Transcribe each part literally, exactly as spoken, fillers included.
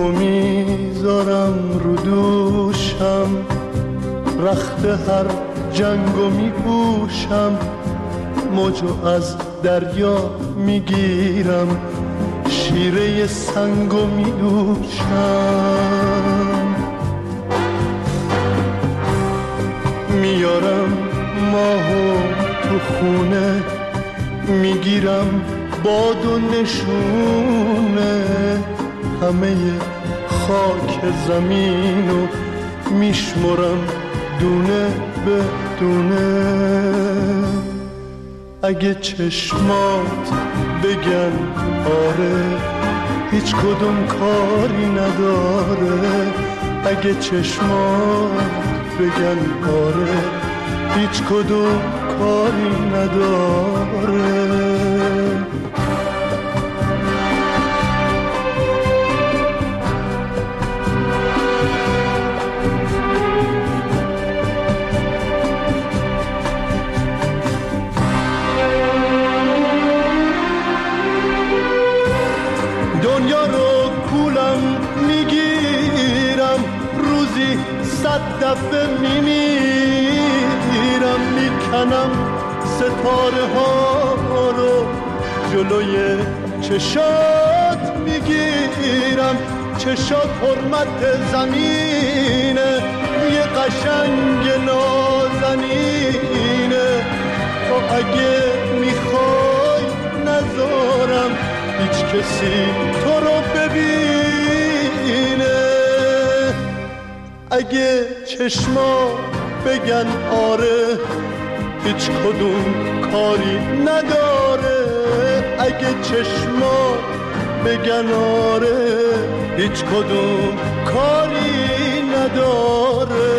تو میذارم رو دوشم، رخت هر جنگو میپوشم، موجو از دریا میگیرم، شیره سنگو میدوشم. میارم ماهو تو خونه، میگیرم باد و نشونه، همه خاک زمینو میشمرم دونه به دونه. اگه چشمات بگن آره، هیچ کدوم کاری نداره. اگه چشمات بگن آره، هیچ کدوم کاری نداره. دنیا رو کولم میگیرم، روزی صد دفعه میمیرم، میکنم ستاره ها رو جلوی چشات میگیرم. چشات حرمت زمینه، یه قشنگ نازنینه. تو اگه میخوای نذارم هیچ کسی تو رو ببینه. اگه چشما بگن آره، هیچ کدوم کاری نداره. اگه چشما بگن آره، هیچ کدوم کاری نداره.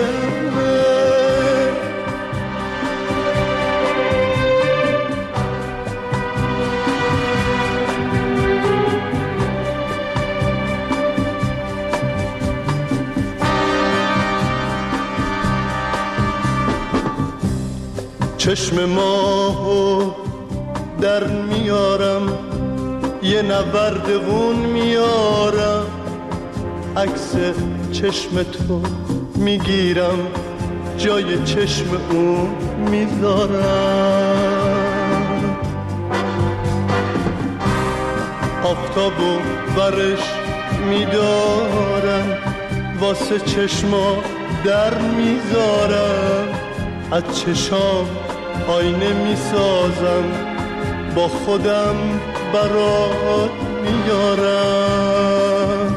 چشم ماهو در میارم، یه نورد غون میارم، عکس چشم تو میگیرم، جای چشم اون میذارم. آفتابو برش میدارم، واسه چشما در میذارم. از چشام آینه میسازم، با خودم برات میارم.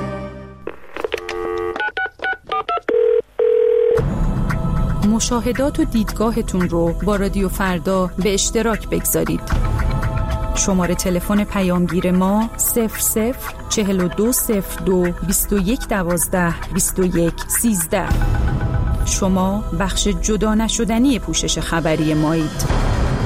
مشاهدات و دیدگاهتون رو با رادیو فردا به اشتراک بگذارید. شماره تلفن پیامگیر ما صفر صفر چهل و دو صفر دو بیست و یک دوازده بیست و یک سیزده. شما بخش جدا نشدنی پوشش خبری مایید.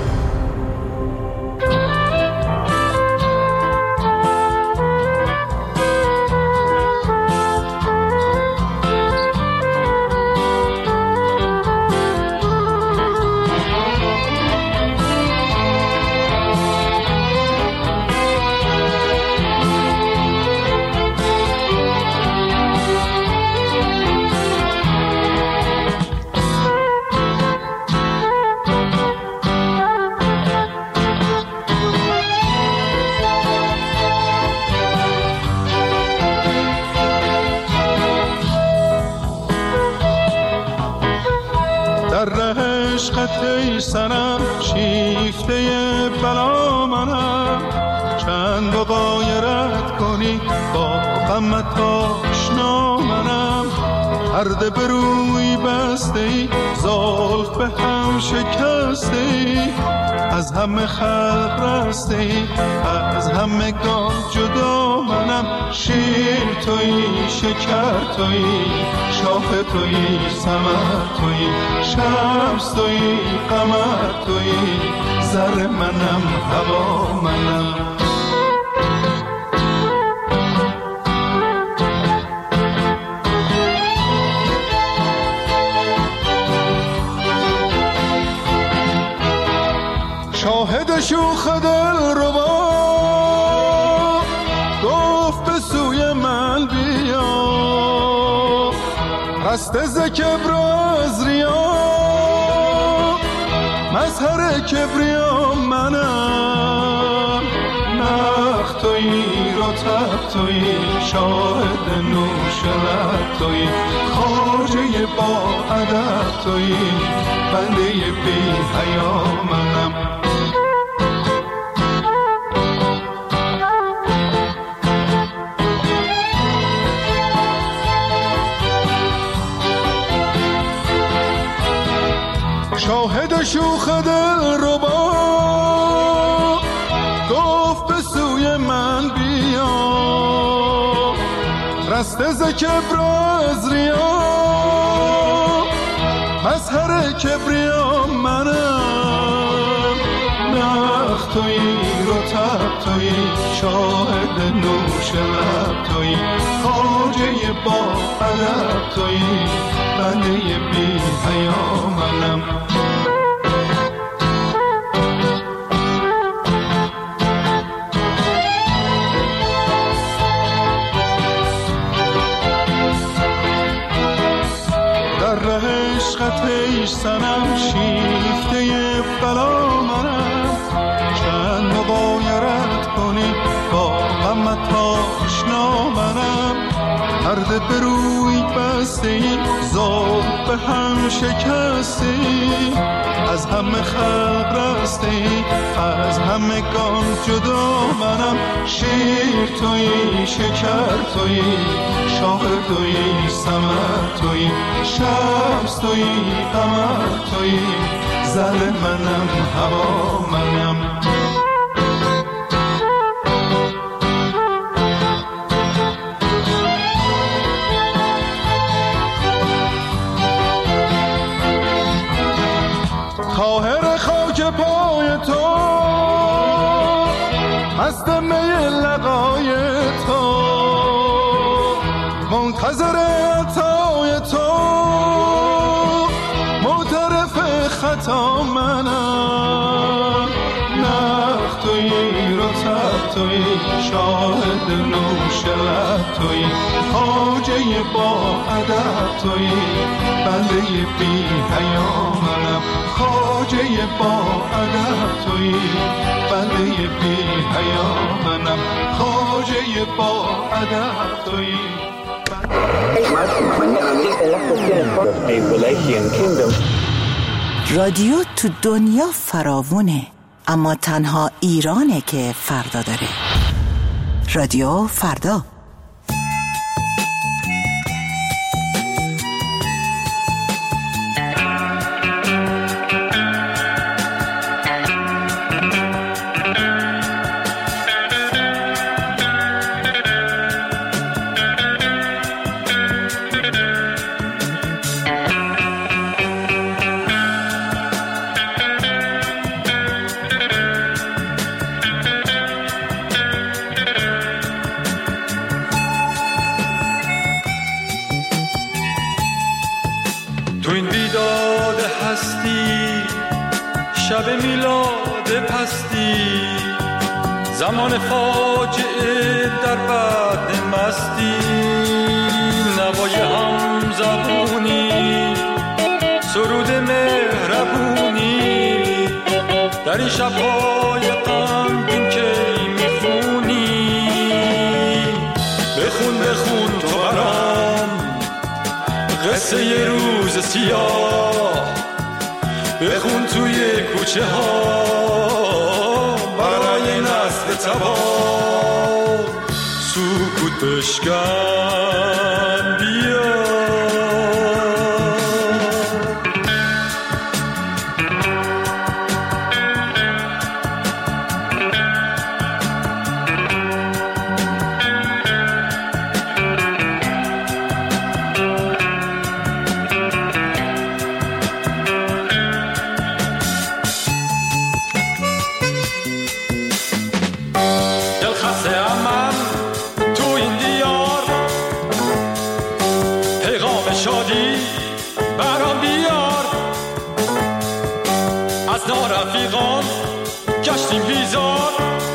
سنم شیفته بلا منم، چند با غایرت کنی با غمت آشنا منم. پرده به روی بسته ای، زلف به هم شکسته ای، از همه خلق رسته ای، از همه گان جدا منم. شیر تویی، شکر تویی، شاخ تویی، ثمر تویی، شمس تویی، قمر تویی، زر منم، هوا منم. شاهد شوخ دل ربا گفت به سوی من بیا، رسته ز کبر از ریا، مظهر کبریا منم. نخ تویی رطب تویی شاهد نوش لب تویی، خواجه با ادب تویی بنده بی حیا منم. شاهد شوخ دل ربا گفت به سوی من بیا، رسته ز کبر از ریا، مظهر کبریا منم. نخ تویی رطب تویی شاهد نوش لب تویی، خواجه با ادب تویی بنده بی حیا منم. عشقت سنم شیفته بلا منم، چند مغایرت کنی با غمت آشنا منم. پرده به روی بسته ای زود به هم شکسته ای، از همه خلق رسته ای از همه گان جدا منم. شیر تویی شکر تویی شاهد تویی ثمر تویی، شمس تویی قمر تویی زل منم هوا منم. طاهر خاک پای تو مست می لقای تو، منتظر عطای تو معترف خطا منم. نخ تویی رطب تویی شاهد نوش لب تویی، خواجه با ادب تویی بنده بی حیا منم. خواجه با ادب تویی بنده بی حیا منم. خواجه با ادب تویی. رادیو تو دنیا فراوونه، اما تنها ایرانه که فردا داره. رادیو فردا. تو این بیداد هستی شب میلاد پستی، زمان فاجعه در بعد مستی، نوای هم زبونی سرود مهربونی در این شبهای غمگین که میخونی. بخون بخون تو برام قصه یه روز سیاه، بخون توی کوچه ها برای نسل تباه. سکوت بشکن بیا، شادی برام بیار، از نارفیقان گشتیم بیزار.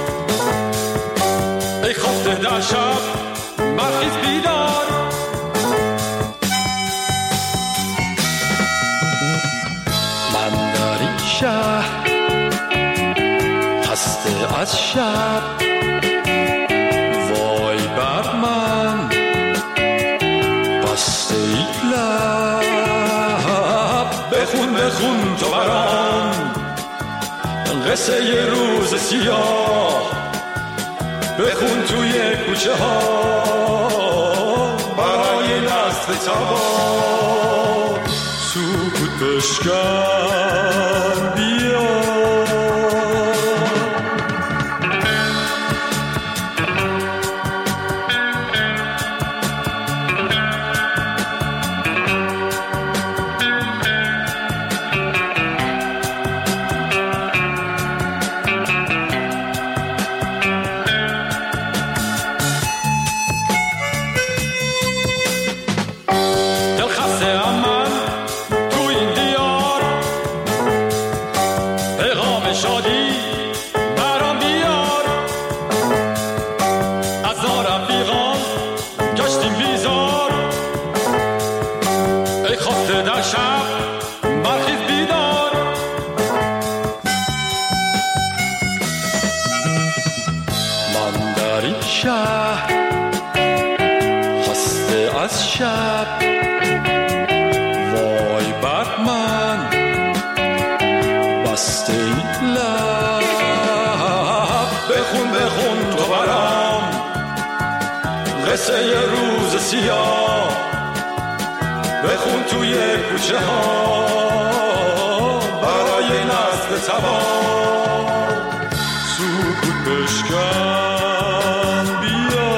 ای خفته در شب برخیز بیدار، شهر خسته از شب وای بر من بسته ای لب بخون بخون تو برام قصه ی روز سیاه بخون توی کوچه ها برای نسل تباه سکوت بشکن بیا قصه ی روز سیاه بخون توی کوچه ها برای نسل تباه سکوت بشکن بیا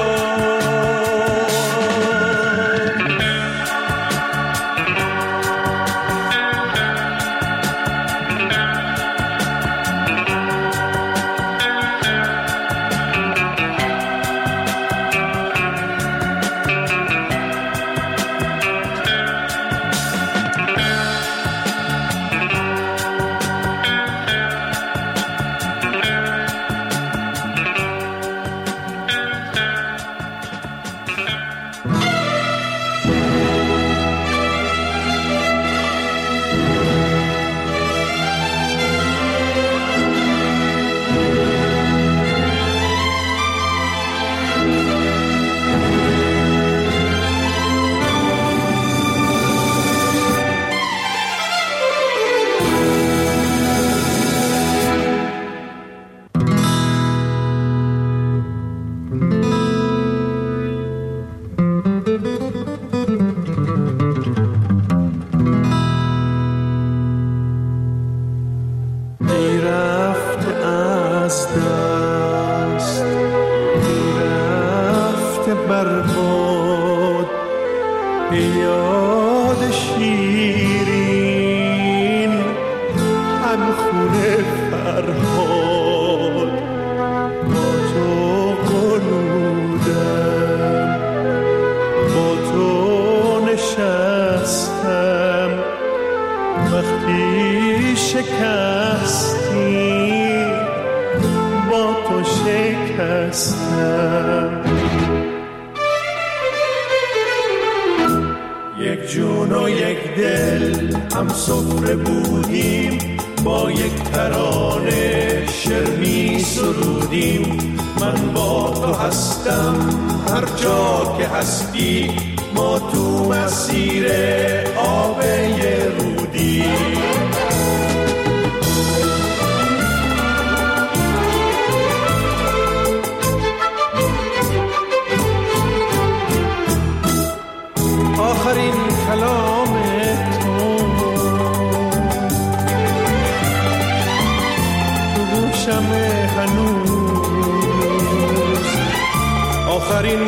آخرین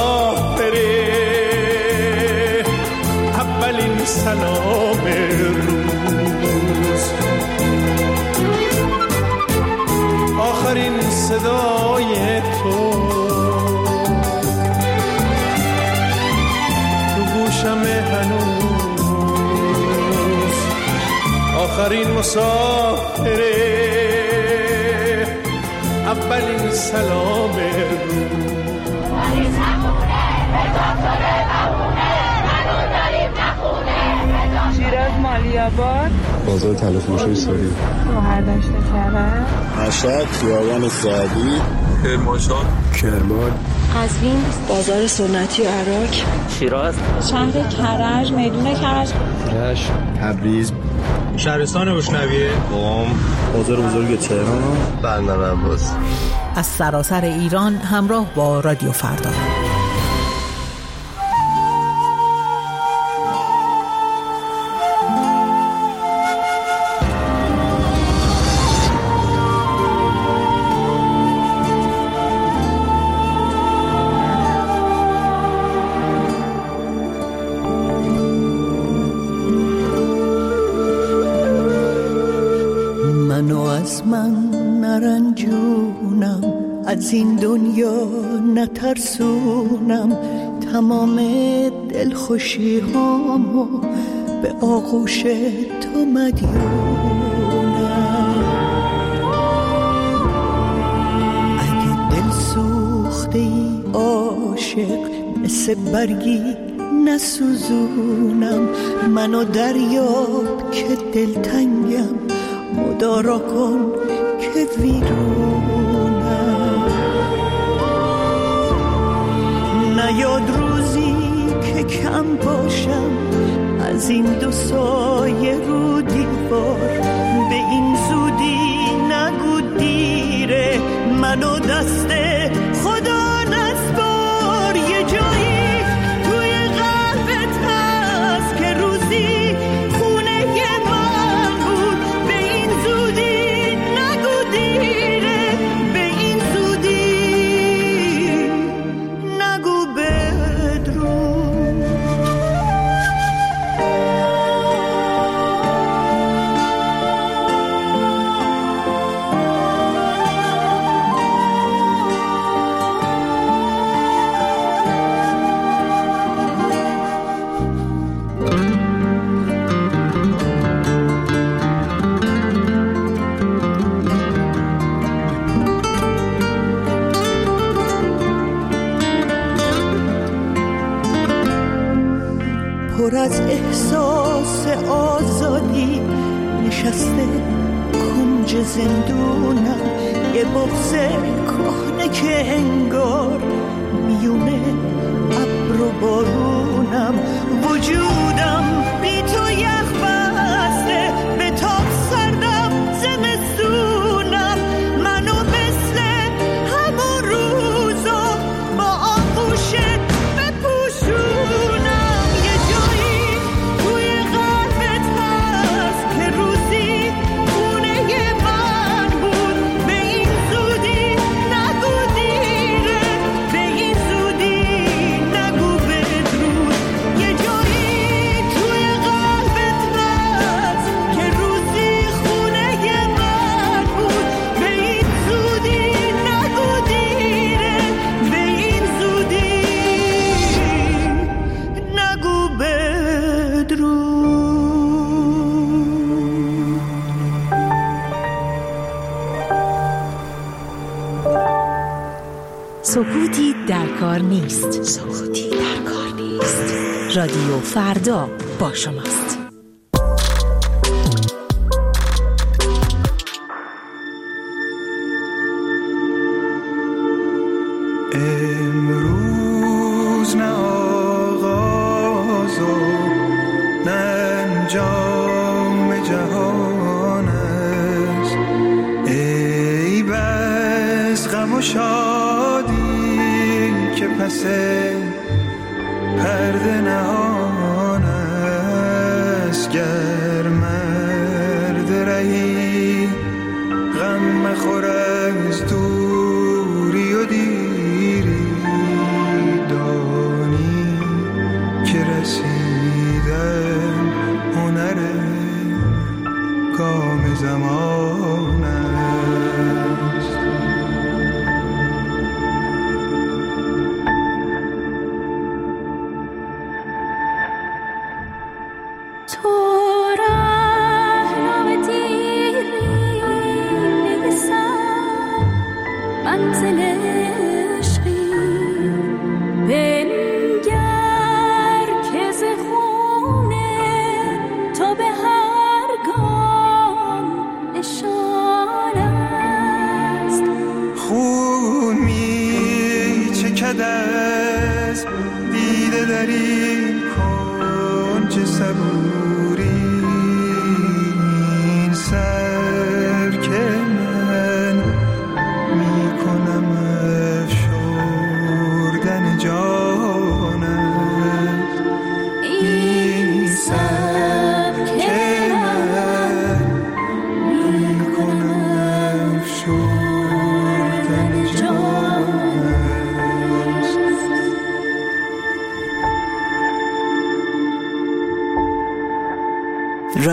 مسافره اولین سلام روز آخرین صدای تو تو گوشم هنوز آخرین مسافره اولین سلام روز شیرن مالیاباد، بازار تلفروشی سوری، شهرداشت کرد، مشهد، خیابان سعدی، کرمانشاه، کرمان، قزوین، بازار سنتی عراق، شیراز، شهر کرج، میدون کرج، رشت، تبریز، شهرستان گشنویه، قم، بازار بزرگ تهران، بندر عباس. از سراسر ایران همراه با رادیو فردا. از من نرنجونم، از این دنیا نترسونم، تمام دلخوشی هامو به آغوش تو مدیونم. اگه دل سوخته ای عاشق، مثل برگی نسوزونم، منو دریاب که دلتنگم، مدارا کن که ویرونم. نیاد روزی که کم باشم از این دو سایه رو دیوار، به این زودی نگو دیره، منو دست خدا نسپار. یه جایی توی قلبت هست که روزی خونه من بود، به این زودی نگو دیره، به این زودی نگو بدرود. پر از احساس آزادی نشسته کنج زندونم، یه بغض کهنه که انگار میونه ابر و بارونم. وجودم بی تو یخ بسته، به تاب سردم زمستونم، منو مثل همون روزا با آغوشت بپوشونم. سکوتی در کار نیست. سکوتی در کار نیست. رادیو فردا با شماست. امروز نه آغاز و نه انجام جهان است، ای بس غم و شادی که پس پرده نهان است. گر مرد رهی غم مخور از دوری و دیری، دانی که رسیدن هنر گام زمان است. تو به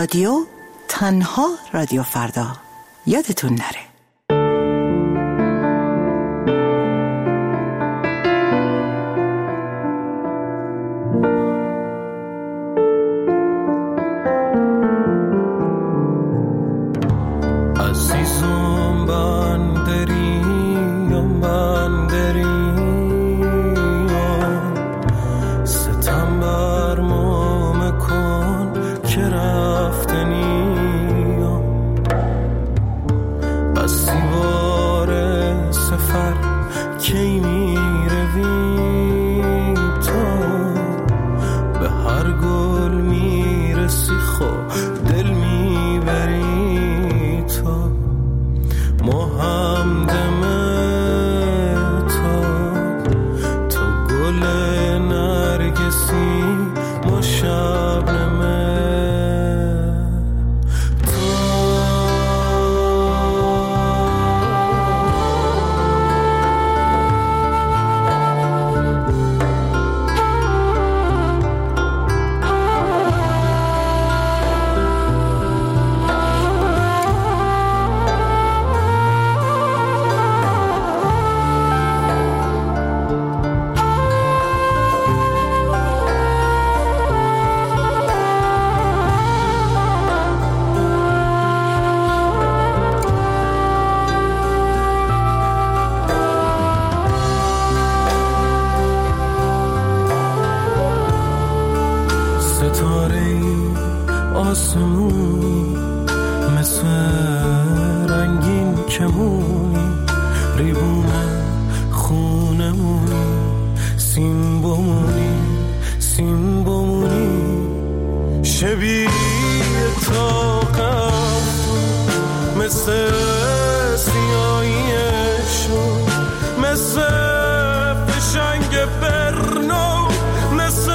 رادیو، تنها رادیو فردا. یادتون نره. عزیزم بندریم بندریم ستم بر ما مکن که رفتنیم بسی بار سفر کی می روی تو به هر گل می رسی خو دل می بری تو ما همدم تو تو گل نرگسی ما شبنمه آسمونی مثل رنگین کمونی ریبونه خونمونی سیم بمونی سیم بمونی شبیه طاقم مثل سیاهیشون مثل فشنگ برنو مثل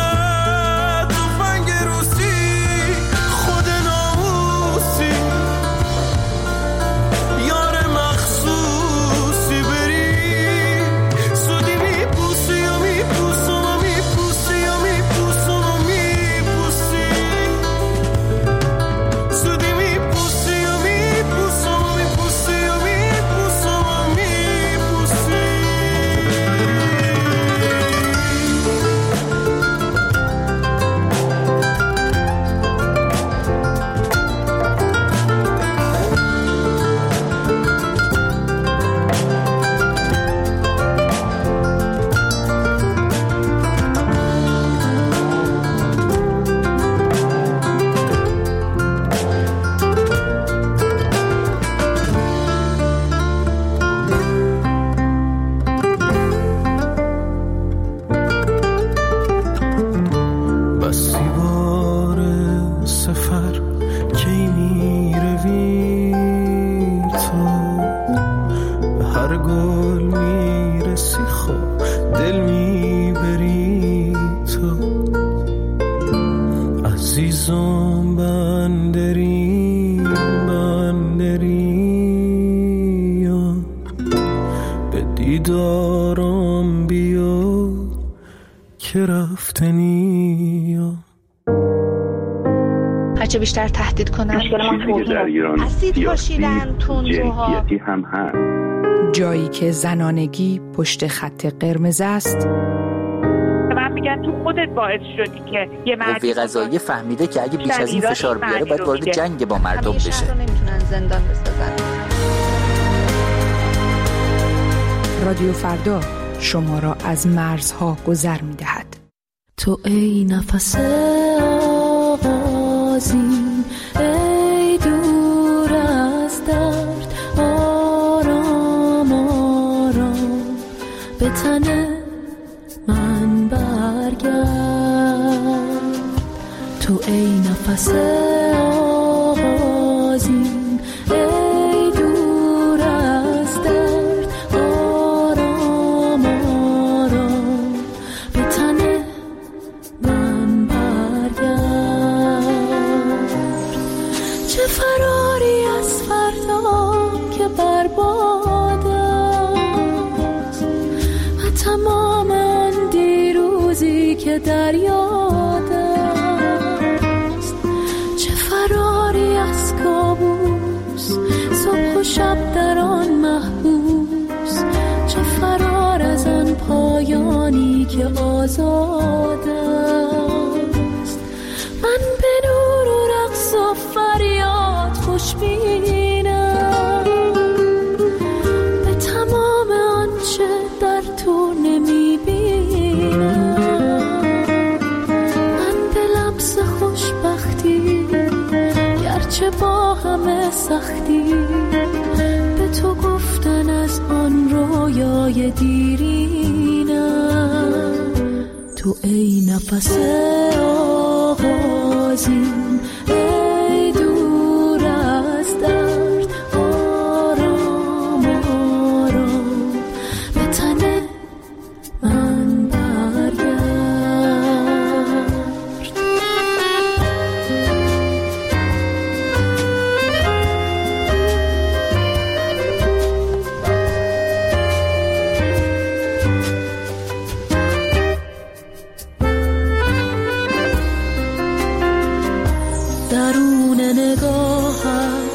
عزیزم بندریم بندریم به دیدارم بیا که رفتنی هرچه بیشتر تهدید کنن چیزی که در ایران سیاسی جنسیتی هم هست. جایی که زنانگی پشت خط قرمز است. من میگن تو خودت باعث شدی که یه مردی قوه قضاییه فهمیده که اگه بیش از این فشار بیاره باید وارد جنگ با مردم بشه. همیشه نمیتونن زندان بسازن. رادیو فردا شما را از مرزها گذر میدهد. تو ای نفس آغازین، ای دور از درد، آرام آرام به تن من برگرد. تو ای نفس آغازین، ای دور از درد، آرام آرام به تن من برگرد. چه فراری از فردا که برباد است و تمام آن دیروزی که در یاد است. چه فراری شب در آن محبوس، چه فرار از آن پایانی که آزاد است. من به نور و رقص و فریاد خوشبینم، به تمام آنچه در تو نمیبینم. من به لمس خوشبختی گرچه با همه سختی، به تو گفتن از آن رویای دیرینم. تو ای نفس آغازین، ای دور از درد، آرام آرام به تن من برگرد. درون نگاهت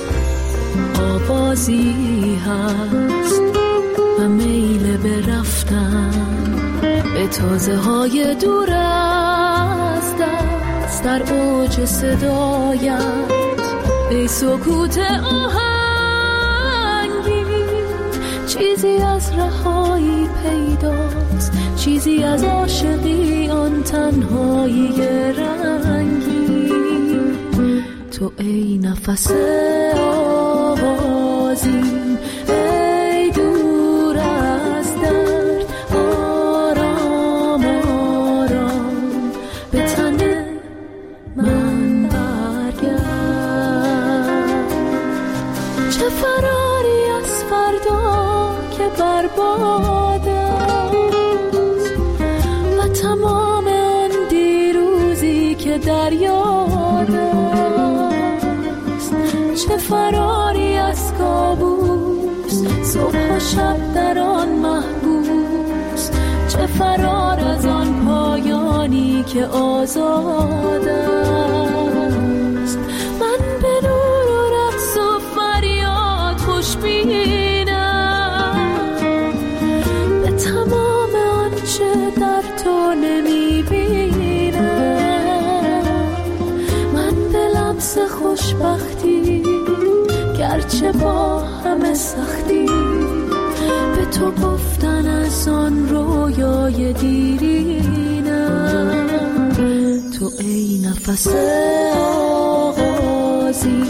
آوازی هست و میل به رفتن به تازه های دور از دست. در اوج صدایت ای سکوت آهنگین، چیزی از رهایی پیداست، چیزی از عاشقی آن تنهایی رنگی. تو ای نفس آغازین، ای دور از درد، آرام آرام به تن من برگرد. چه فراری از فردا که برباد است و تمام آن دیروزی که در یاد است. چه فراری از کابوس، صبح و شب در آن محبوس، چه فرار از آن پایانی که آزاد است. من به نور و رقص و فریاد خوشبینم، به تمام آنچه در تو نمیبینم. من به لمس خوشبختی گرچه با همه سختی، به تو گفتن از آن رویای دیرینم. تو ای نفس آغازی،